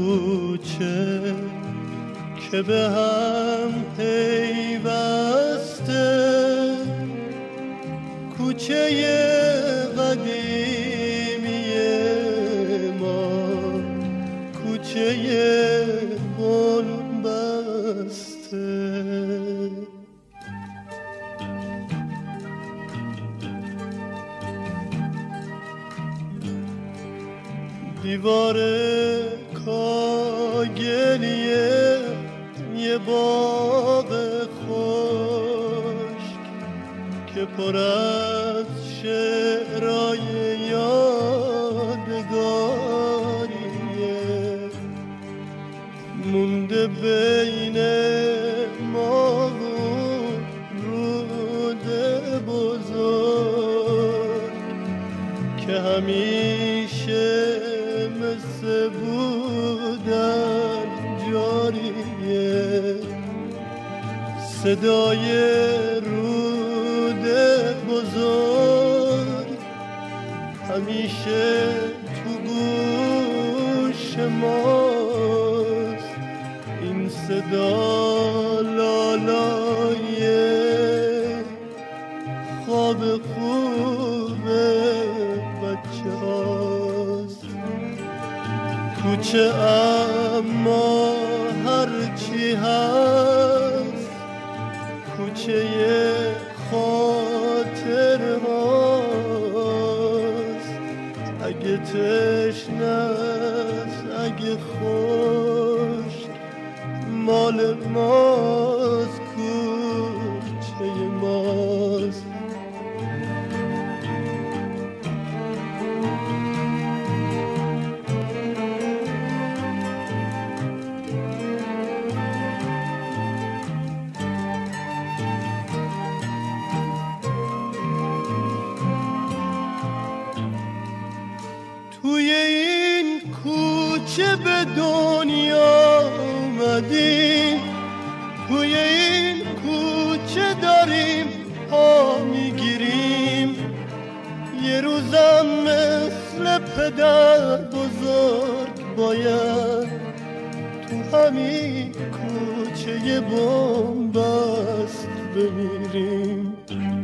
کوچه که به هم پیوسته، کوچه قدیمی ما، کوچه گل بسته. دیوار کاگلیه یه باغ خشک که پر از شعرهای یادگاریه، مونده بین ما و رود بزرگ که همیشه مثل بودن جاریه. صدای رود بزرگ همیشه تو گوش ماست، این صدا لالای خواب خوب بچه هاست. کوچه اما هرچی هست، کوچه خاطر هاست. اگه تشنه است، اگه خشک، مال ماست، کوچه ماست. توی این کوچه به دنیا اومدیم، توی این کوچه داریم پا میگیریم. یه روزم مثل پدر بزرگ باید تو همین کوچه بنبست بمیریم.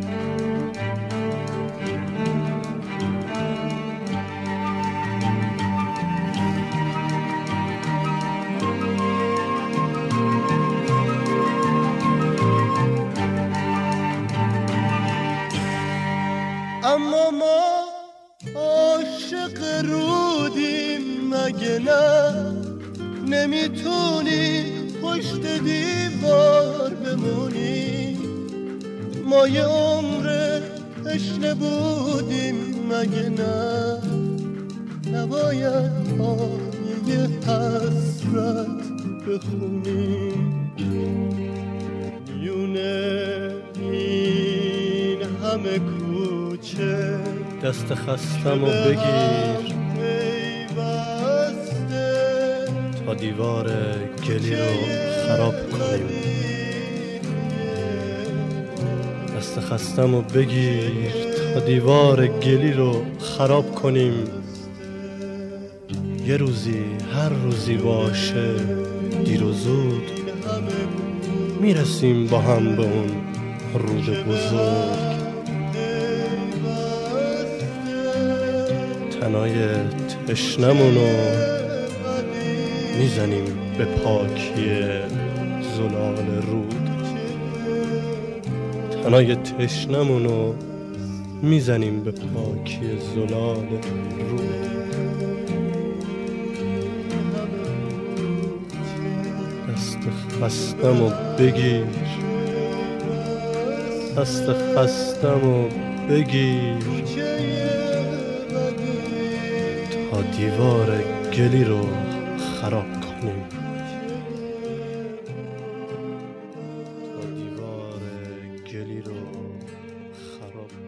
اما ما عاشق رودیم مگه نه؟ نمیتونیم پشت دیوار بمونیم. ما یه عمر تشنه بودیم مگه نه؟ نباید آیه حسرت بخونیم. میونه این همه کوچه دست خستم و بگیر تا دیوار گلی رو خراب کنیم. دست خستم و بگیر تا دیوار گلی رو خراب کنیم. یه روزی هر روزی باشه دیر و زود میرسیم با هم به اون رود بزرگ. تنای تشنمونو میزنیم به پاکی زلال رود. تنای تشنمونو میزنیم به پاکی زلال رود. دست خستم و بگیر، دست خستم و بگیر تا دیوار گلی رو خراب کنیم. تا دیوار گلی رو خراب